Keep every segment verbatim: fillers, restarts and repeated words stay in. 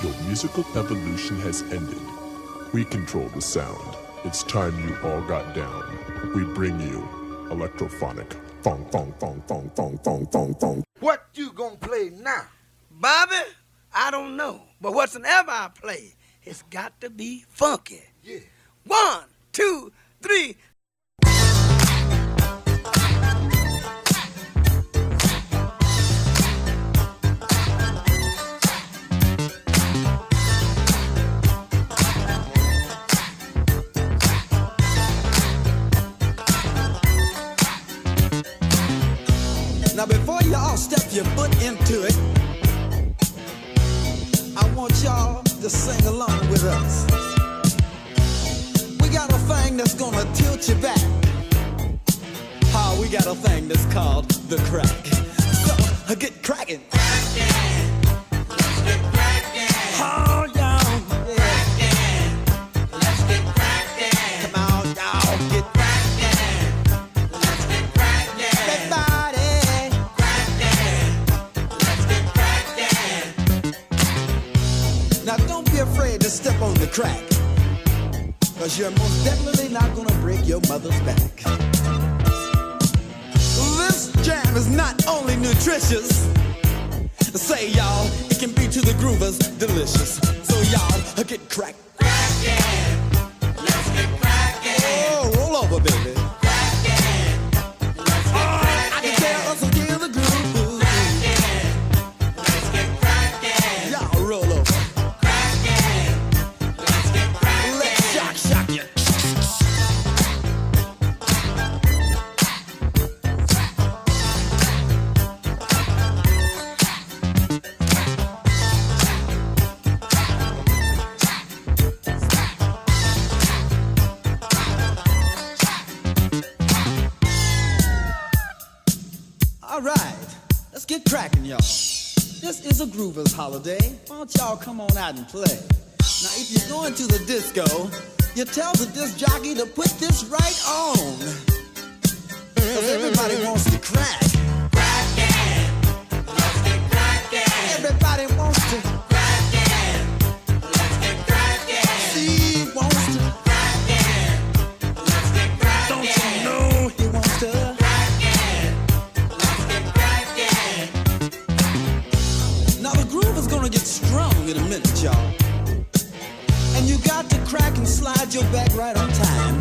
Your musical evolution has ended. We control the sound. It's time you all got down. We bring you electrophonic. Fong, fong, fong, fong, fong, fong, fong, fong. What you gonna play now? Bobby, I don't know. But whatsoever I play, it's got to be funky. Yeah. One, two, three. Now before y'all step your foot into it, I want y'all to sing along with us. We got a thing that's gonna tilt you back. Oh, we got a thing that's called the crack. So, uh, get cracking. Crackin', let's get crackin'. Oh, y'all. Crackin', let's get crackin'. Come on, y'all, get crackin', let's get crackin'. everybody. Now don't be afraid to step on the crack, cause you're most definitely not gonna break your mother's back. This jam is not only nutritious, say y'all, it can be to the groovers delicious. So y'all, get cracked. Crackin', let's get crackin'. Oh, roll over, baby. Crackin', let's get crackin'. I can tell us again the groove. Crackin', let's get crackin'. Y'all roll over. Let's shock, shock you. All right, let's get cracking, y'all. This is a Groovers holiday. Why don't y'all come on out and play? Now, if you're going to the disco, you tell the disc jockey to put this right on. Cause everybody wants to crack. Crackin', let's get crackin'. Everybody wants to. Crackin', let's get crackin'. Steve wants to. Crackin', let's get crackin'. Don't you know he wants to? Now the groove is gonna get strong in a minute, y'all. And you got to crack and slide your back right on time.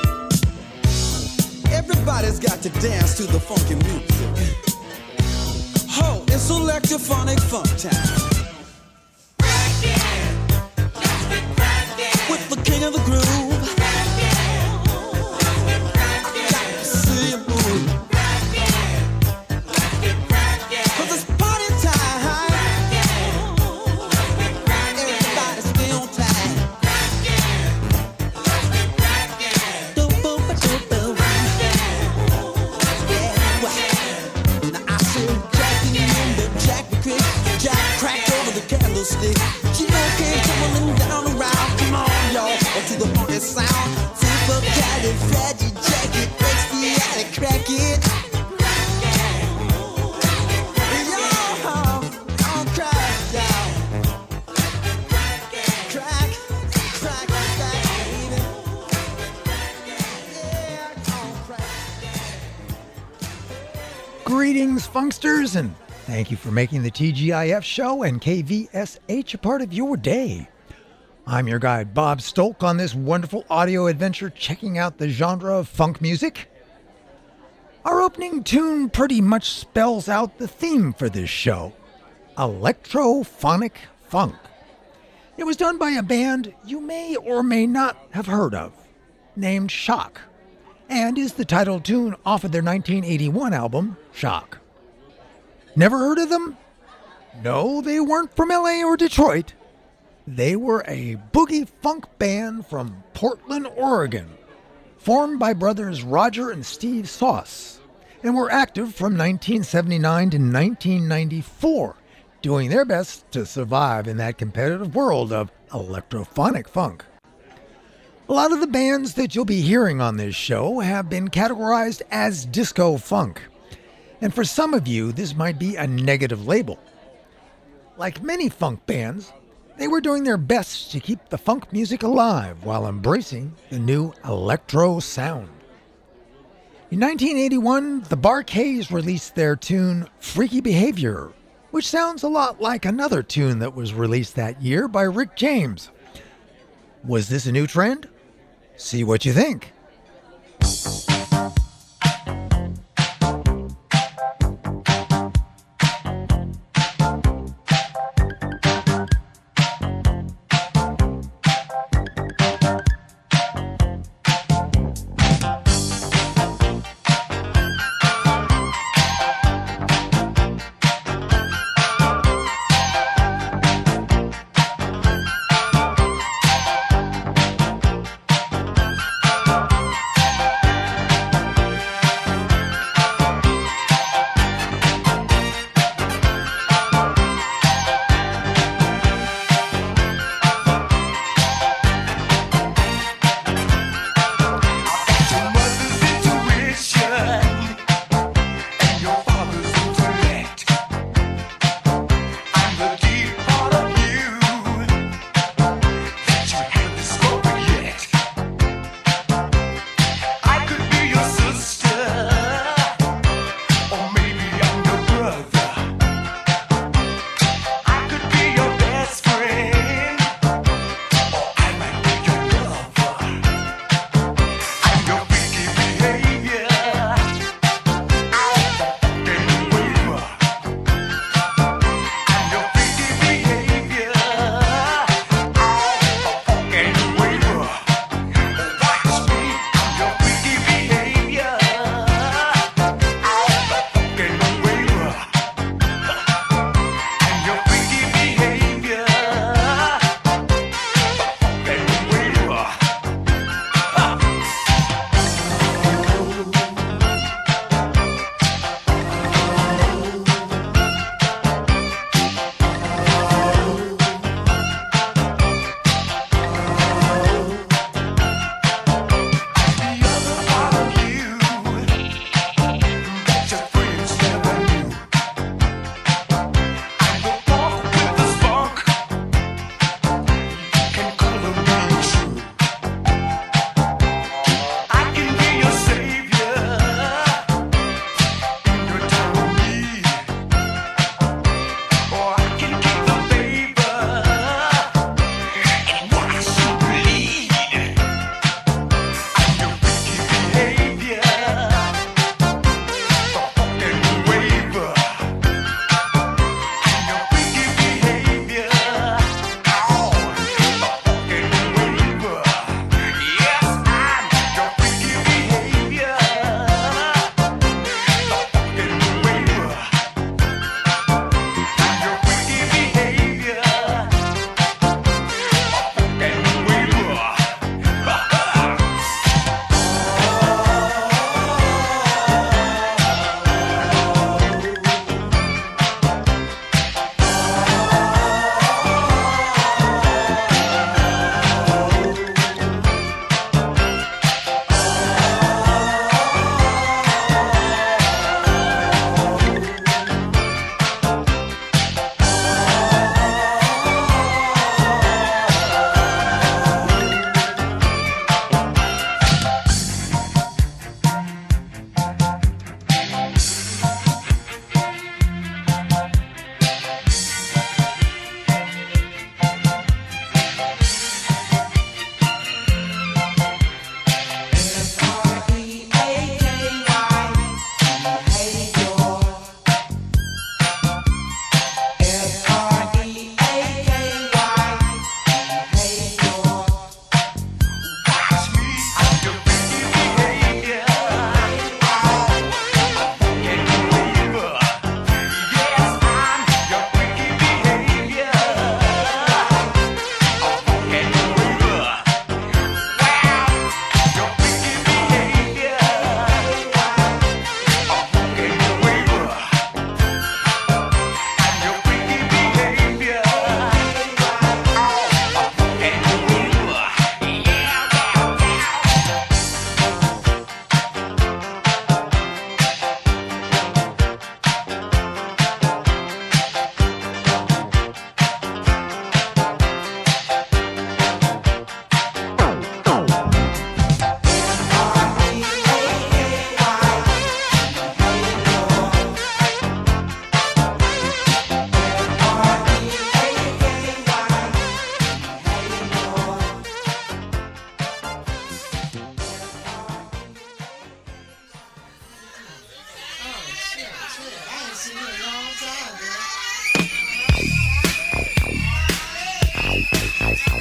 Everybody's got to dance to the funky music. Ho, it's electrophonic funk time. Crackin', let's get crackin'. With the king of the groove. Crackin', let's get crackin'. Got to see him move. Crackin', let's get crackin'. Cause it's party time. Everybody stay on time. Boom, boom, ba, boom, boom. Yeah, wow. Now I see Jackie in the Jack the Crick. Jack cracked over the candlestick. She came tumbling down around. Come on, y'all, to the funky sound. Super califragilistic, crack it. Greetings, funksters, and thank you for making the T G I F show and K V S H a part of your day. I'm your guide, Bob Stolk, on this wonderful audio adventure checking out the genre of funk music. Our opening tune pretty much spells out the theme for this show, electrophonic funk. It was done by a band you may or may not have heard of, named Shock, and is the title tune off of their nineteen eighty-one album, Shock. Never heard of them? No, they weren't from L A or Detroit. They were a boogie funk band from Portland, Oregon, formed by brothers Roger and Steve Sauce, and were active from nineteen seventy-nine to nineteen ninety-four, doing their best to survive in that competitive world of electrophonic funk. A lot of the bands that you'll be hearing on this show have been categorized as disco funk, and for some of you, this might be a negative label. Like many funk bands, They were doing their best to keep the funk music alive while embracing the new electro sound. In nineteen eighty-one, the Bar-Kays released their tune Freaky Behavior, which sounds a lot like another tune that was released that year by Rick James. Was this a new trend? See what you think.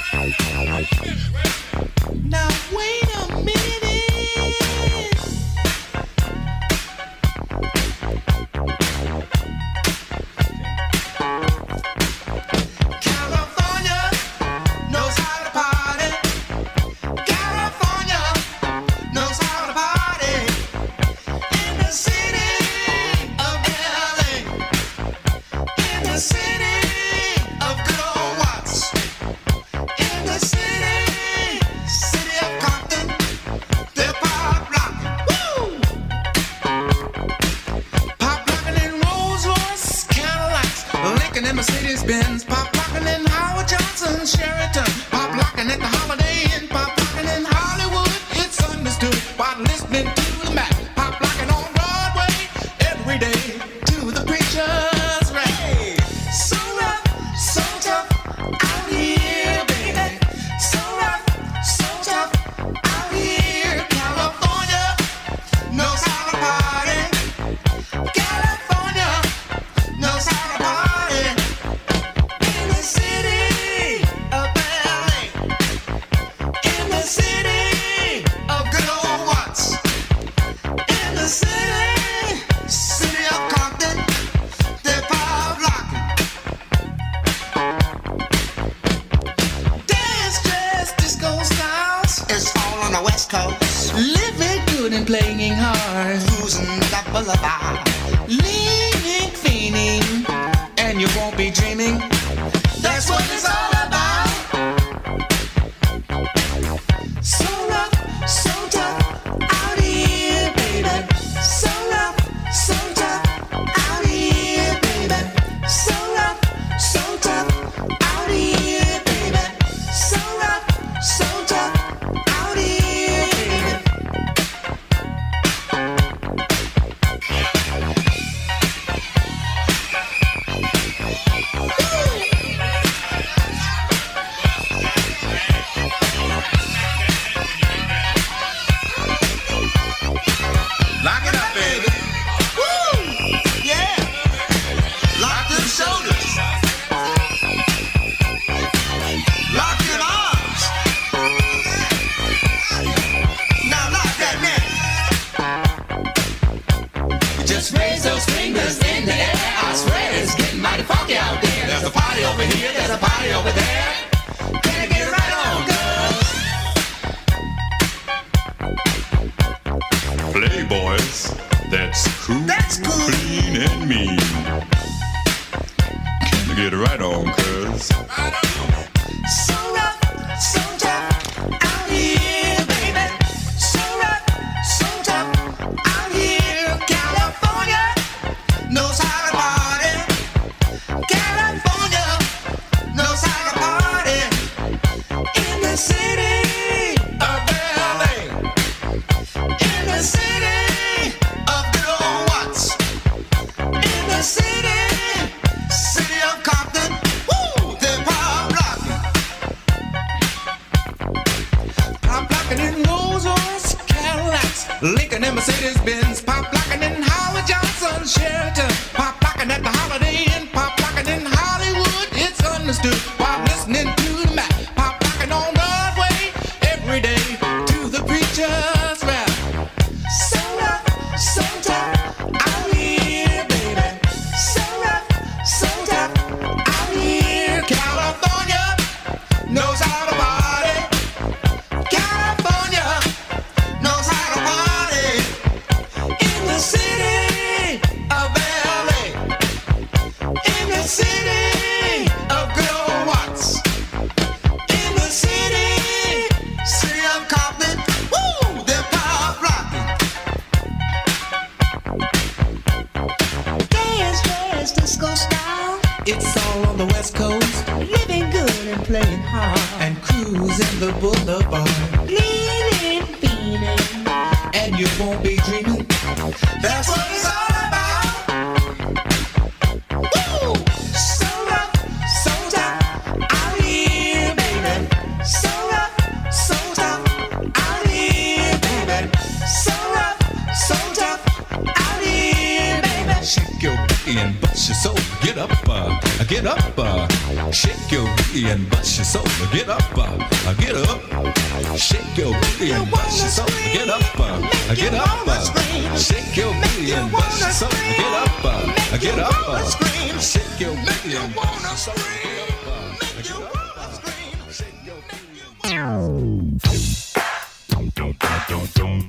Now wait a minute. California knows how to party. California knows how to party. In the city of L A. In the city of good old Watts. In the city, city of Compton, they're pop rockin', woo! Pop rockin' in Rolls Royce, Cadillacs, Lincoln and Mercedes Benz, pop rockin' in Howard Johnson, Sheraton, pop rockin' at the Holiday Inn, pop rockin' in Hollywood, it's understood while listening to the Mac, pop rockin' on Broadway every day to the preacher's rap. So rough, so tough, out here, baby. So rough, so tough, out here. California knows how to party. California knows how to party. In the city of L A. In the city of good old Watts. In the city, city of Compton, they're pop rockin'. Dance, dress, disco styles. It's all on the West Coast. Living good and playing hard. Cruising the boulevard. Leaning, fiending, and you won't be dreaming. That's what it's all about. So rough, so tough, out here, baby. So rough, so tough, out here, baby. So rough, so tough, out here, baby. So rough, so tough, out here, baby. Lock it up, baby. Woo! Yeah. Lock them shoulders. Lock them arms. Now lock that neck. Just raise those fingers in the air. I swear it's getting mighty funky out there. There's a party over here, there's a party over there. Can I get right on, girls? Playboys, that's cool, That's cool. clean and mean. Can you get right on, cuz? So rough, so tough, out here, baby. So rough, so tough, out here. California knows how to party. California knows how to party. In the city of L A. In the city of good old Watts. In the city, city of Compton, woo, they're pop rockin'. Pop rockin' in Rolls Royce, Cadillacs, Lincoln and Mercedes Benz, pop rockin' in Howard Johnson, Sheraton, pop rockin' at the Holiday Inn, pop rockin' in Hollywood, it's understood while listening to the Mac, pop rockin' on Broadway every day to the preacher's rap. So rough, so tough, out here, baby. So rough, so tough, out here. California knows how to party. California knows how to party. In the city of L A. In the city of good old Watts. In the city, city of Compton, woo, they're pop rockin'. Dance, dance, disco style. It's all on the West Coast. Living good and playing hard. And cruising the boulevard. Leaning, fiending. And you won't be dreaming. That's what it's all about. Woo! So rough, so tough, out here, baby. So rough, so tough, out here, baby. So rough, so tough, out here, baby. Shake your booty and bust your soul. Get up, uh, get up, uh, shake your booty booty and bust your soul. Get up, uh, get up. Shake your booty and bust your soul. Get up, uh, get up. Uh, shake your booty and bust your soul. Get up, uh, get up. Uh, shake your booty and bust your soul. Get up, uh, get up. Uh, shake your booty and bust your soul.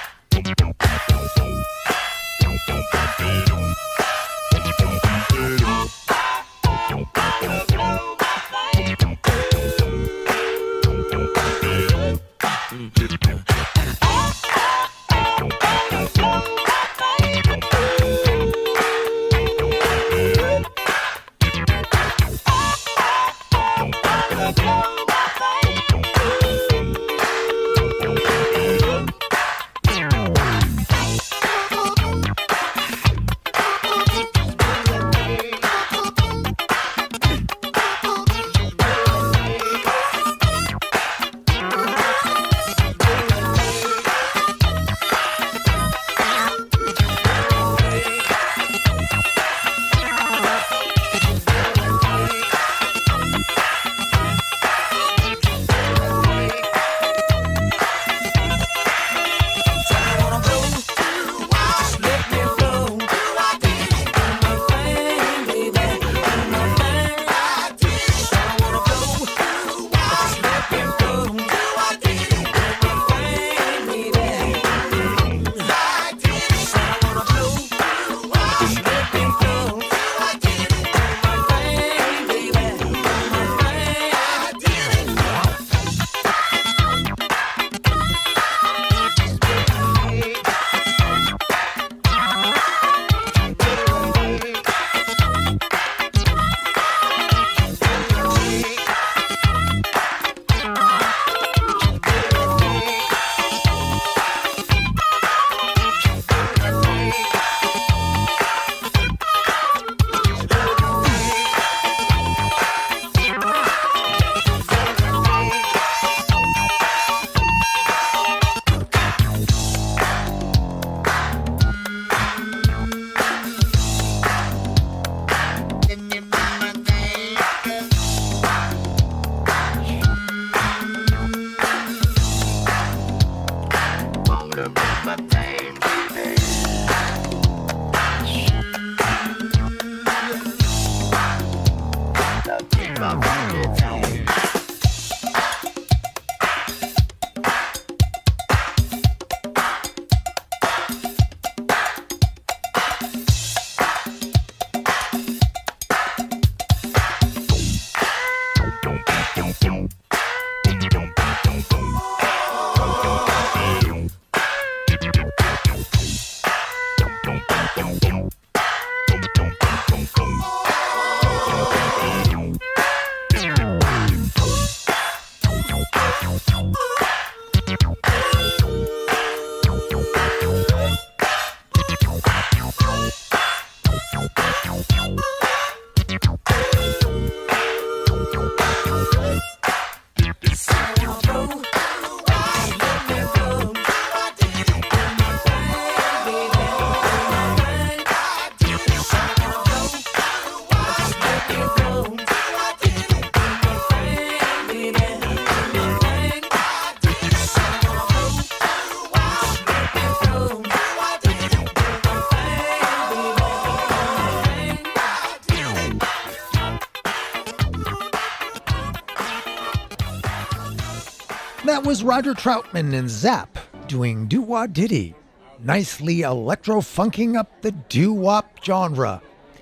That was Roger Troutman and Zapp doing Doo-Wah Diddy, nicely electro-funking up the doo-wop genre.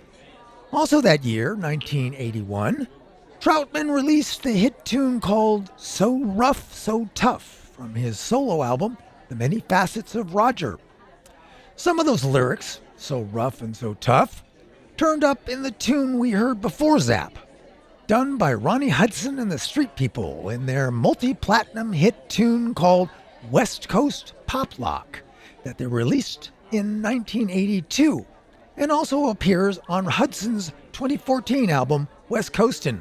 Also that year, nineteen eighty-one, Troutman released the hit tune called So Rough, So Tough from his solo album, The Many Facets of Roger. Some of those lyrics, so rough and so tough, turned up in the tune we heard before Zapp, done by Ronnie Hudson and the Street People in their multi-platinum hit tune called West Coast Pop Lock that they released in nineteen eighty-two and also appears on Hudson's twenty fourteen album West Coastin'.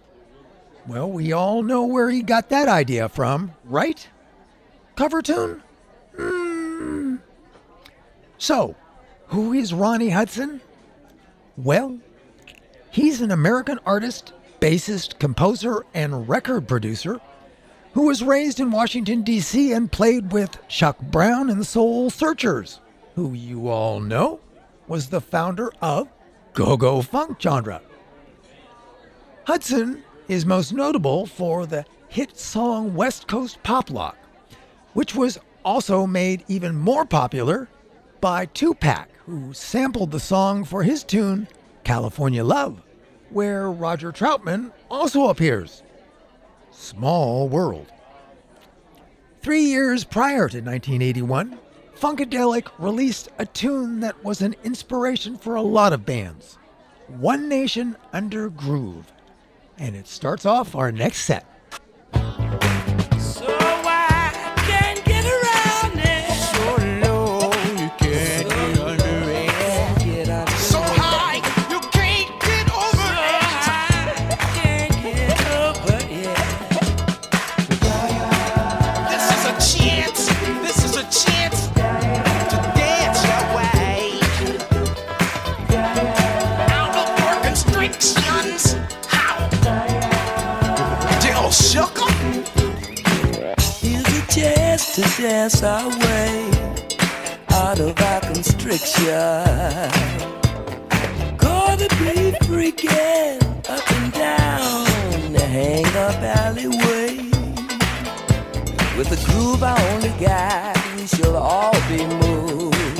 Well, we all know where he got that idea from, right? Cover tune? Mm. So, who is Ronnie Hudson? Well, he's an American artist bassist, composer, and record producer, who was raised in Washington, D C and played with Chuck Brown and the Soul Searchers, who you all know was the founder of go-go funk genre. Hudson is most notable for the hit song West Coast Pop Lock, which was also made even more popular by Tupac, who sampled the song for his tune California Love, where Roger Troutman also appears. Small world. Three years prior to nineteen eighty-one, Funkadelic released a tune that was an inspiration for a lot of bands, One Nation Under Groove. And it starts off our next set. So I can't get around it. So low, you can't get under it. So high, you can't get over it. So high, can't get over it. This is a chance. This is a chance to dance your way out of your constrictions. How? Dill shook 'em. Here's a chance to dance our way out of our constriction. Gonna be freaking up and down the hang-up alleyway. With the groove I only got, we shall all be moved.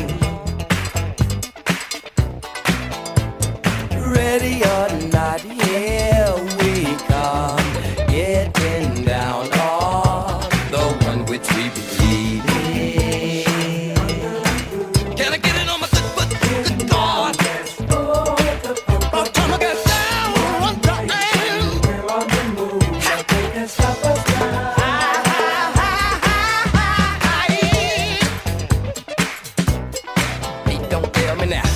Ready or not, here we come, getting down on the one which we believe in. Can I get it on my good foot? Good God. By the time I get down, one time. Hey, don't tell me now.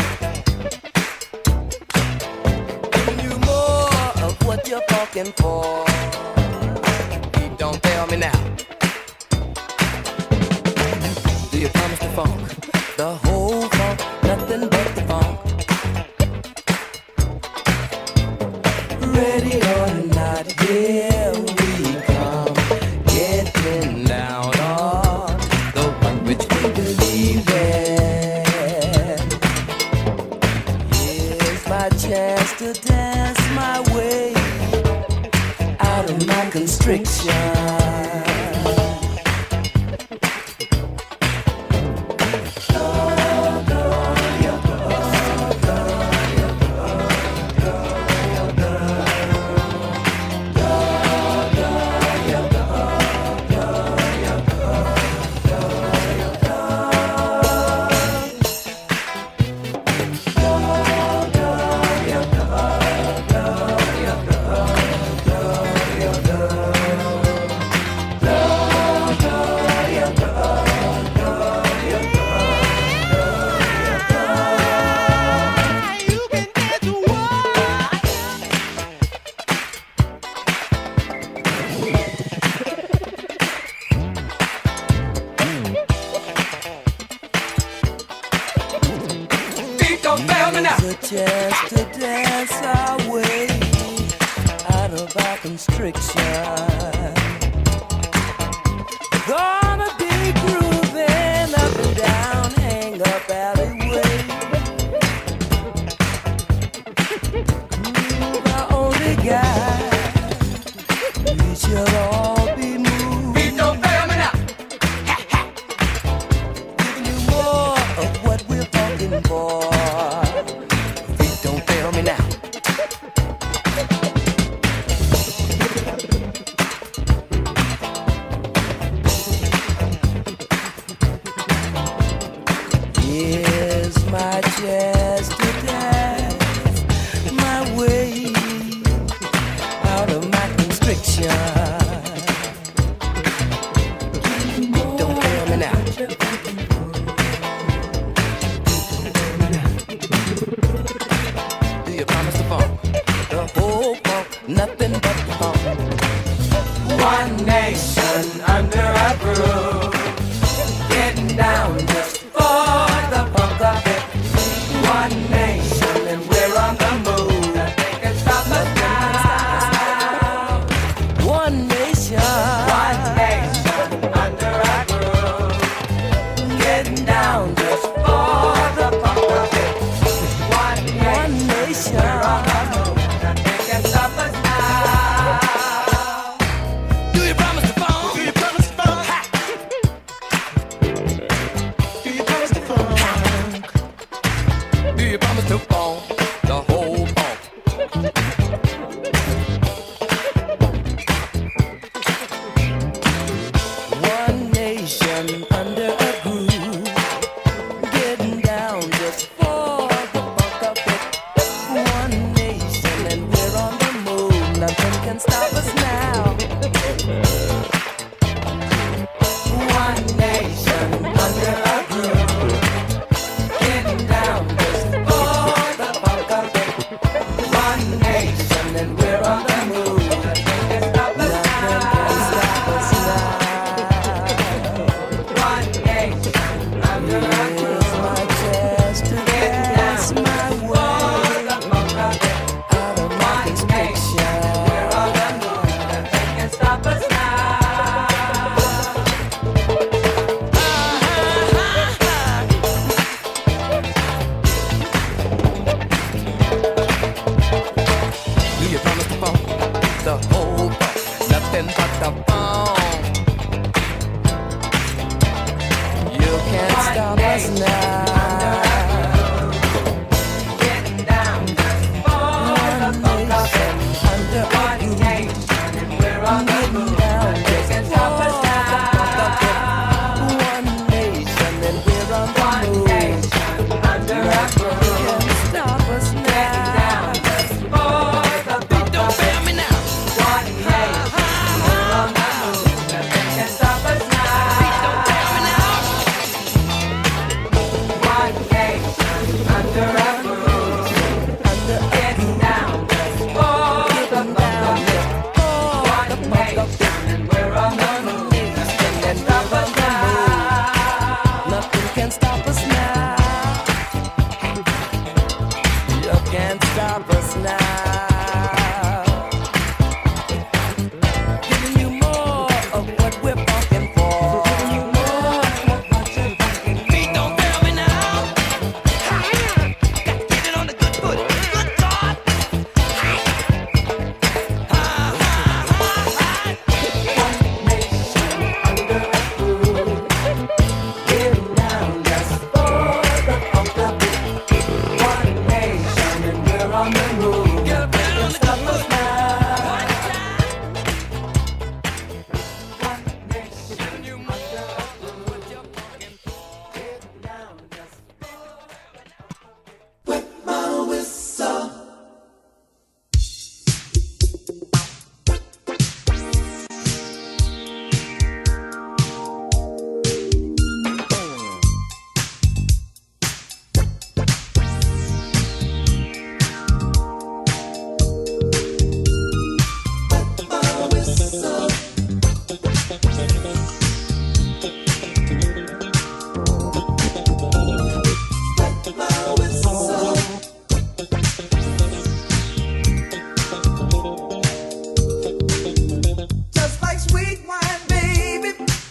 Giving you more of what you're fucking for. Hey, don't tell me now. Do you promise the funk? The whole funk, nothing but the funk. Ready or not, here we come, getting down on the one which we believe in. Here's my chance to dance my way out of my constriction. Here's a chance to dance our way out of our constriction. Gonna be grooving up and down, hang up alleyway. Groove our only guide. We shall all be moved. Beat don't fail me now. Giving you more of what we're fucking for. Beat don't fail me now. Here's my chance to dance my way out of my constriction. Don't fail me now. Do you promise the funk? The whole funk, nothing but the funk. One nation under a groove, getting down just for the funk of it. One nation and we're on the move. Nothing can stop us now. can stop us now. One nation under a groove, getting down just for the funk of it. One nation and we're on the move. Nothing can stop us now. One nation under a groove. My chest to dance my way out of my constriction. We're on the move. Nothing can stop us now. Do you promise to phone the whole phone? Nothing but the phone. You can't stop us now. Getting down just for the funk of it. Under one nation and we're on the move. Nothing can stop us now. One nation and we're on the move. One nation under a groove. You can't stop us now. Nothing can stop us now. You can't stop us now. Giving you more of what we're fucking for. Giving you more of what you're fucking for. Please don't fail me now. Gotta get it on the good foot. Good God. Just like sweet wine, baby.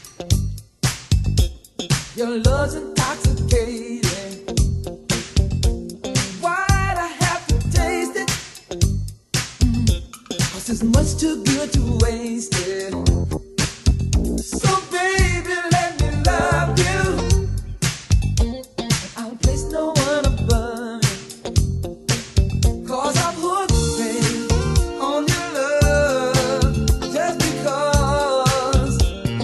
Your love's intoxicating. Why'd I have to taste it? Cause it's much too good to waste it. So baby, let me love you. I'll place no one above you. Cause I'm hooked, baby, on your love. Just because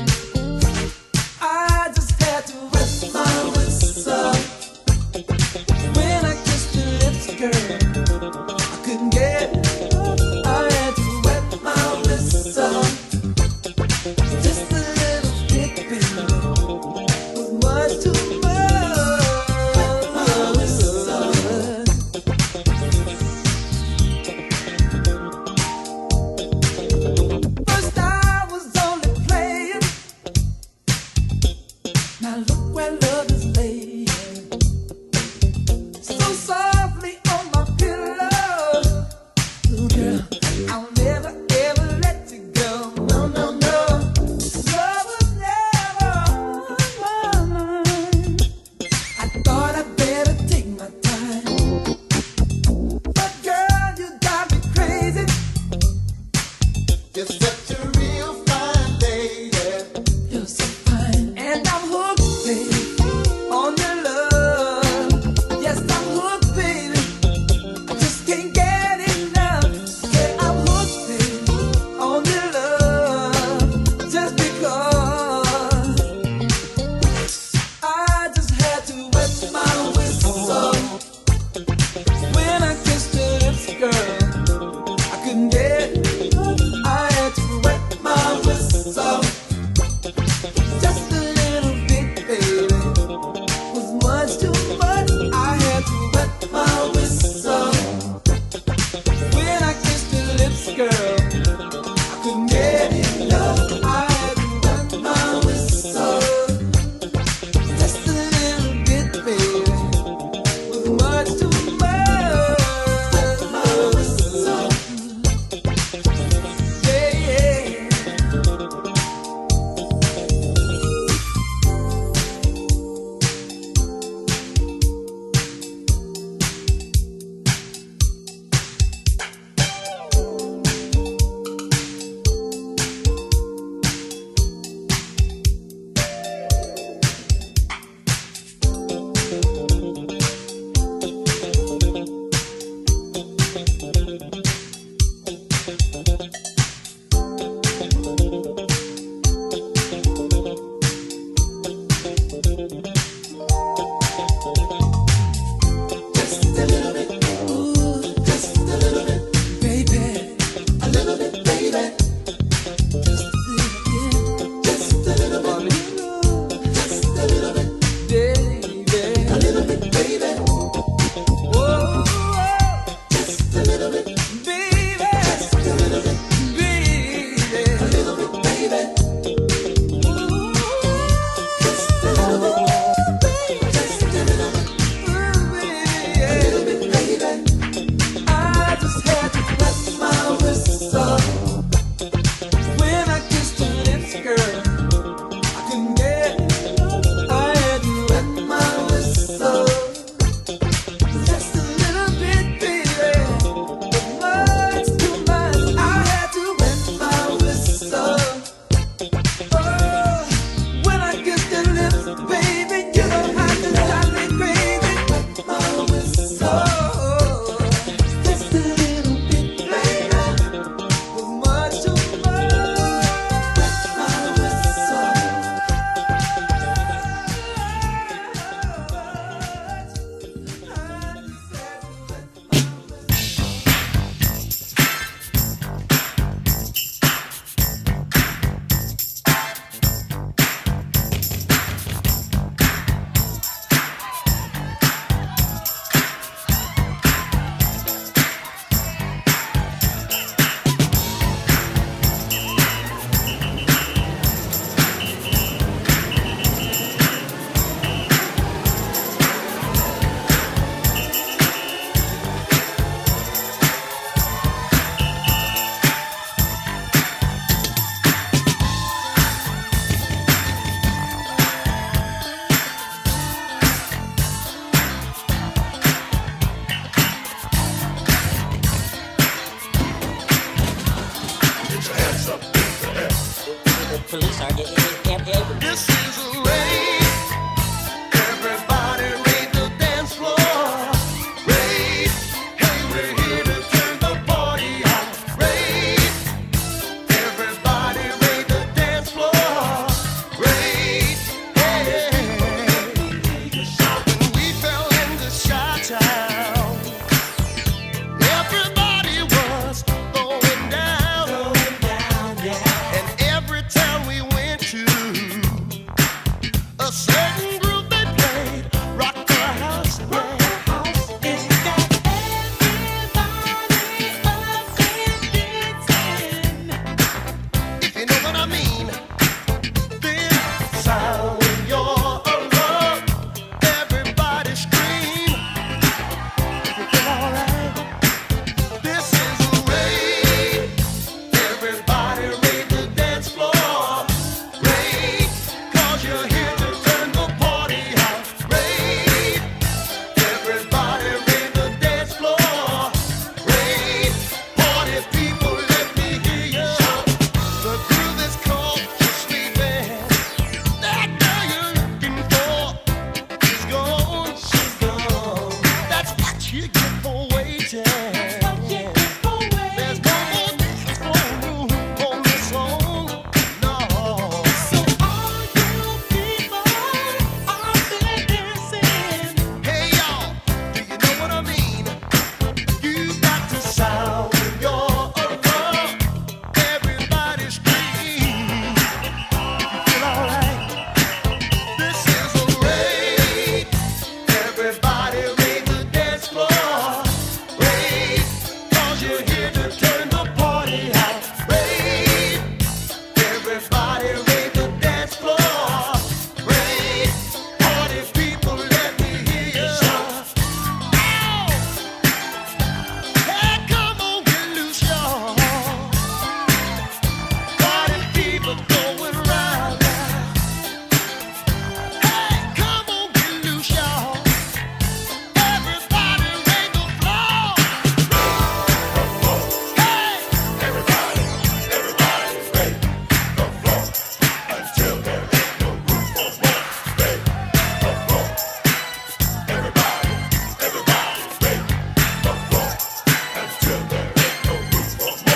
I just had to wet my whistle when I kissed your lips, girl. I couldn't get it. I had to wet my whistle. Just a little bit, baby, was much too much. My whistle. First I was only playing. Now look where love is laying. So softly on my pillow. Ooh, girl, I'll never ever let you go. No, no, no. Love was never on my mind. I thought I'd better take my time. But girl, you got me crazy. You're such a real fine lady. You're so fine. And I'm hooked, baby, on your love. Yes, I'm hooked, baby. I just can't get enough. Yeah, I'm hooked, baby, on your love. Just because I just had to wet my whistle when I kissed your lips, girl. I couldn't get The police are in, in, in every. This is a raid. Everybody raid the dance floor. Raid. Hey, we're here to turn the party out. Raid. Everybody raid the dance floor. Raid. Hey. When we fell into Chi-Town, everybody was going down. Going down, yeah. And every town we went to, a certain group that played rock the house. Rock the house. It got everybody up and dancing. If you know what I mean. This sound you're alone. Everybody scream. If you feel alright. This is a raid. Everybody raid the dance floor. Raid, 'cause you're here to turn the party out. Raid, everybody raid the dance floor. Raid, party people, let me hear you shout. The groove is called Just Sleeping. That girl you're looking for, she's gone, she's gone. That's what you get for waiting. There's no more dance floor room on this song, no. So all you people out there dancing, hey y'all, do you know what I mean? You got to sound your alarm. Everybody scream. You feel alright? This is a raid. Everybody raid the dance floor. Raid, 'cause you're here to turn the party out. Raid, everybody raid the dance floor. Raid, party people, let me hear you shout. Ow! Hey, come on, get loose, y'all. Party people going round now. Hey, come on, get loose, y'all. Everybody raid the floor. Hey, everybody, everybody raid the floor until there ain't no room for more. Raid the floor. Everybody, everybody raid the floor until there ain't no room for more.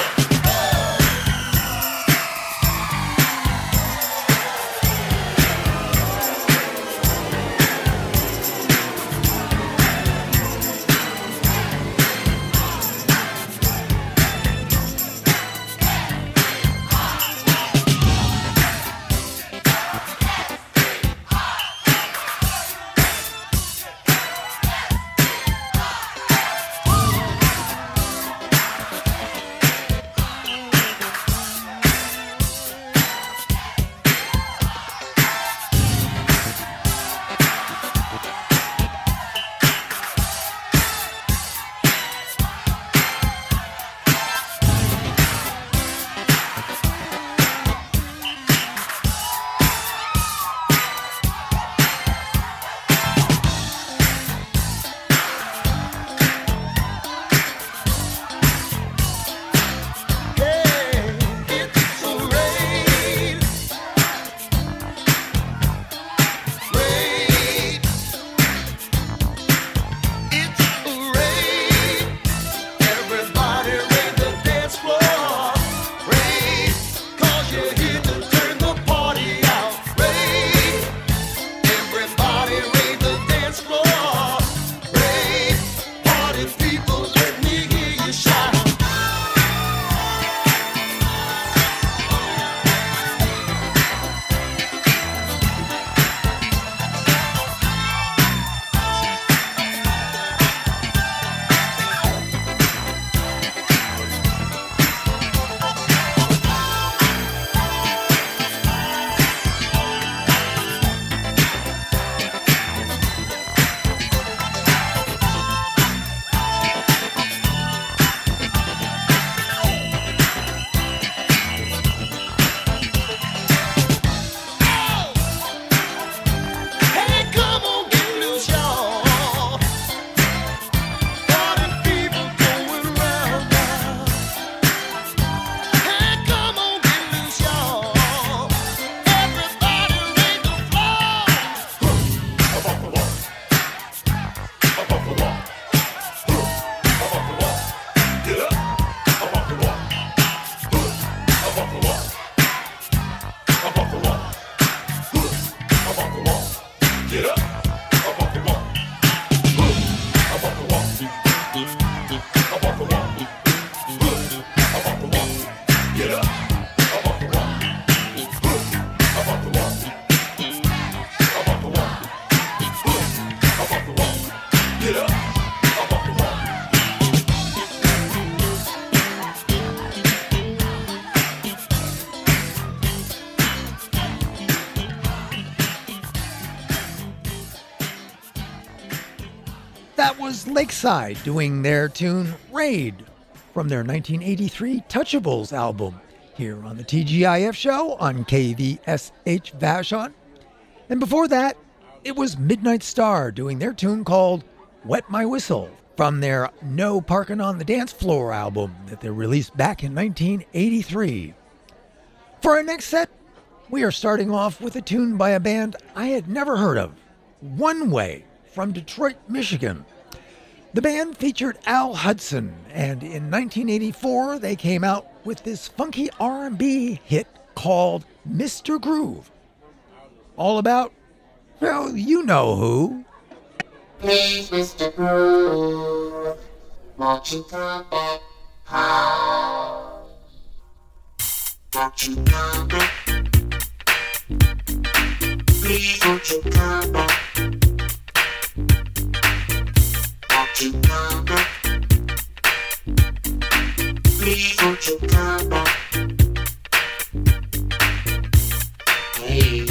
Lakeside doing their tune Raid from their nineteen eighty-three Touchables album here on the T G I F show on K V S H Vashon. And before that, it was Midnight Star doing their tune called Wet My Whistle from their No Parkin' on the Dance Floor album that they released back in nineteen eighty-three. For our next set, we are starting off with a tune by a band I had never heard of, One Way from Detroit, Michigan. The band featured Al Hudson, and in nineteen eighty-four they came out with this funky R and B hit called Mister Groove. All about, well, you know who. Please, Mister Groove, won't you come back home? Won't you come back? Please, won't you come back? Won't you come back? Please, won't you come back? Hey.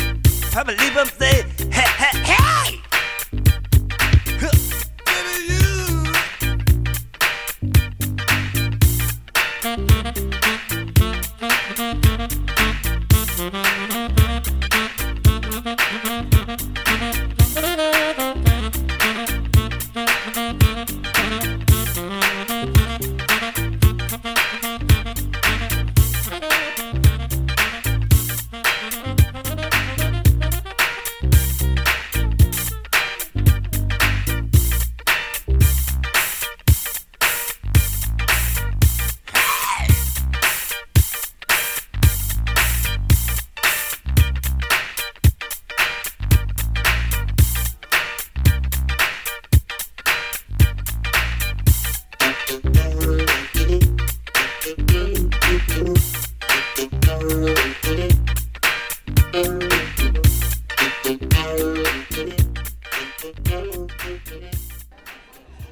I believe I'm saying, hey, hey, hey! Huh. Baby, you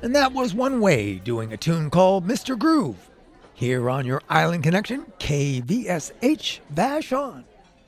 And that was One Way doing a tune called Mister Groove here on your Island Connection, K V S H Vashon.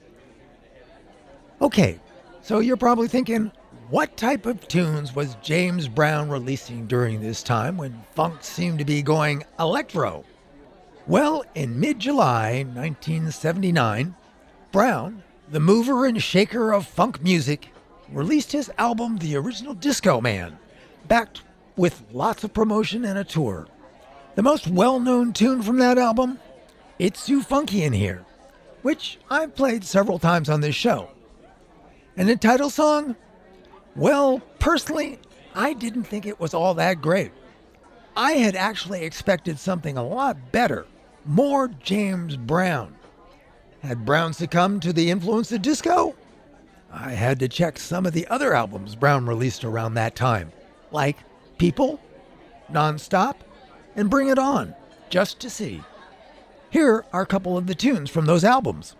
Okay, so you're probably thinking, what type of tunes was James Brown releasing during this time when funk seemed to be going electro? Well, in mid-July nineteen seventy-nine, Brown, the mover and shaker of funk music, released his album The Original Disco Man, backed with lots of promotion and a tour. The most well-known tune from that album, It's Too Funky in Here, which I've played several times on this show. And the title song? Well, personally, I didn't think it was all that great. I had actually expected something a lot better, more James Brown. Had Brown succumbed to the influence of disco? I had to check some of the other albums Brown released around that time, like People, Nonstop, and Bring It On, just to see. Here are a couple of the tunes from those albums.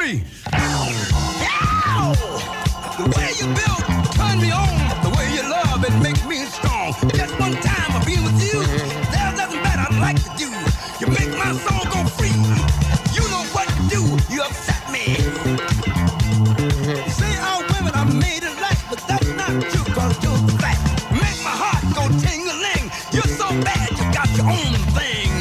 three. Yow! The way you build, turn me on. The way you love, it makes me strong. Just one time of being with you, there's nothing better I'd like to do. You make my soul go free. You know what you do, you upset me. You say all women are made alike, but that's not true, cause you're the fact. Make my heart go ting-a-ling. You're so bad, you got your own thing.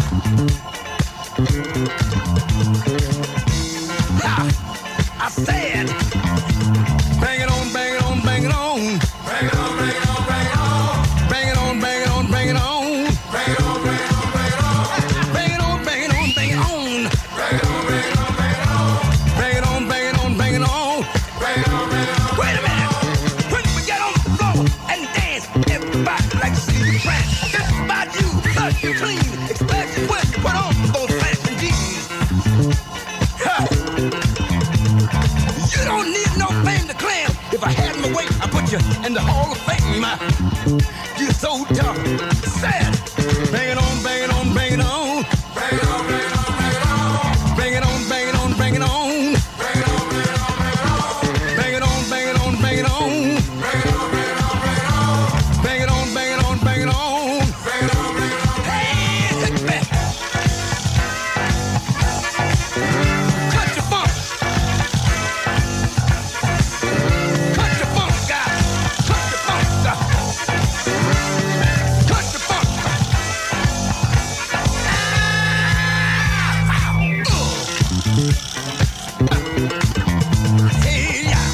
I said, bang it on, bang it on, bang it on. Bang it on, bang it on, bang it on. Bang it on, bang it on, bang it on. Bang it on, bang it on, bang it on. Bang it on, bang it on, bang it on. Bang it on, bang it on, bang it on. Bang it on, bang it on, bang it on. Bang it on, bang it on. Wait a minute. When we get on the floor and dance, everybody like to see you prance. This is about you, touch you clean, especially when you put on those fashion jeans. You don't need no fame to claim. If I had my way, I'd put you in the Hall of Fame. You're so tough, sad. Bang it on, bang it on, bang it on. Bang it on, bang it on, bang it on. Bang it on, bang it on, bang it on. Bang it on, bang it on, bang it on. Bang it on, bang it on, bang it on. Bang it on, bang it on, bang it on. Bang it on, bang it on, bang it on. Bang it on, bang it on. Hey, take it back. Cut your funk. Cut your funk, guys. Cut your funk, guys. Cut your funk. Ah, hey, yeah.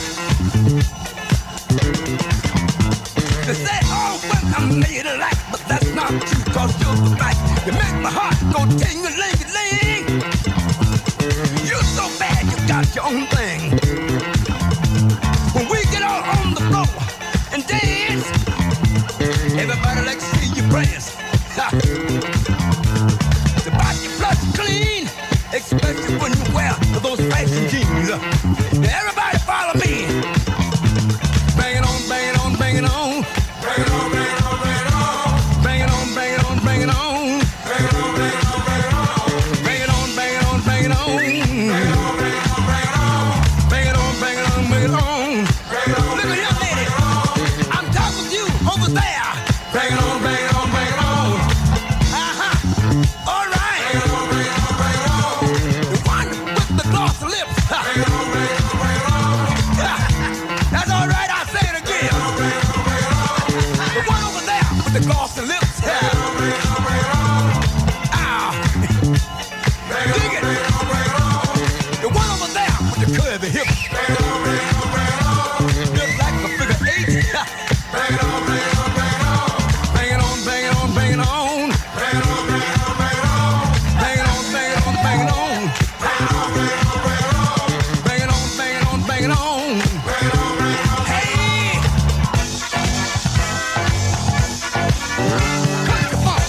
They say all women are made alike, but that's not true, cause you're the right. You make my heart go ting-a-ling-a-ling. You're so bad, you got your own thing. When we get out on the floor and dance, everybody likes to see you prance. Ha. The body flush clean, especially when you wear those fashion jeans. Now everybody follow me. Bang it on, bang it on, bang it on. Bang it on, bang it on, bang it on. Bang it on, bang it on, bang it on. Bang it on, bang it on, bang it on. Bang it on, bang it on, bang it on. Bang it on, bang it on, bang it on. Bang it on, bang it on, bang it on. Look at here, lady. I'm talking to you over there. Bang it on, bang it on, bang it on. Uh-huh. All right. Bang it on, bang it on, bang it on. The one with the glossy lips. Bang it on, bang it on, bang it on. That's all right, I'll say it again. The one over there with the glossy lips. Ah. Dig it. The one over there with the curvy hips. Just like a figure eight. Bang it on, bang it on, bang it on. Bang it on, bang it on, bang it on. Bang it on, bang it on, bang it on. Bang it on, bang it on, bang it on. Bang it on, bang it on, bang it on. Bang it on, bang it on, bang it on. Hey! Cut the funk.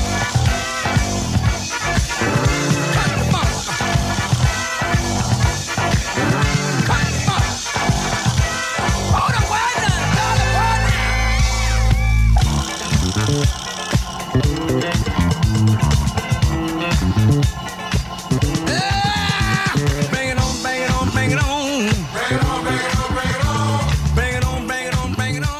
Cut the funk. Cut the funk. Hold on, wait a minute, darling, wait a minute. Ah! Bang it on, bang it on, bang it on. Bang it on, bang it on, bang it on. Bang it on, bang it on, bang it on.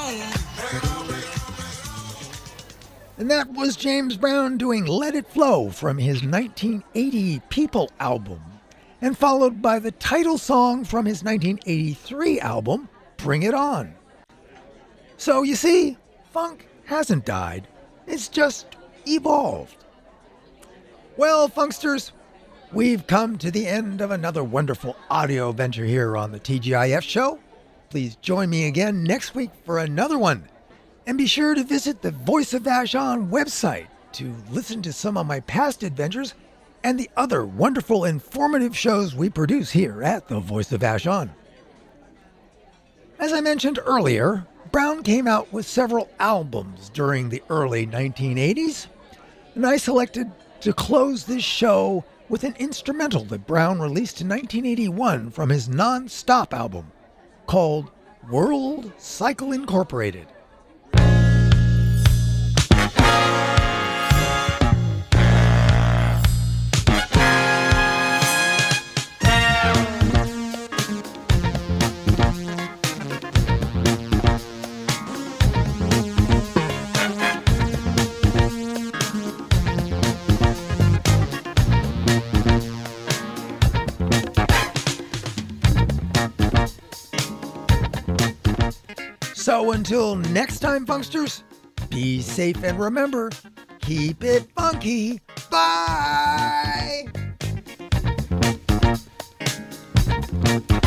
And that was James Brown doing Let It Flow from his nineteen eighty People album, and followed by the title song from his nineteen eighty-three album, Bring It On. So you see, funk hasn't died, it's just evolved. Well, funksters, we've come to the end of another wonderful audio venture here on the T G I F show. Please join me again next week for another one. And be sure to visit the Voice of Vashon website to listen to some of my past adventures and the other wonderful informative shows we produce here at the Voice of Vashon. As I mentioned earlier, Brown came out with several albums during the early nineteen eighties, and I selected to close this show with an instrumental that Brown released in nineteen eighty-one from his Non-Stop album called World Cycle Incorporated. So until next time, Funksters, be safe and remember, keep it funky. Bye!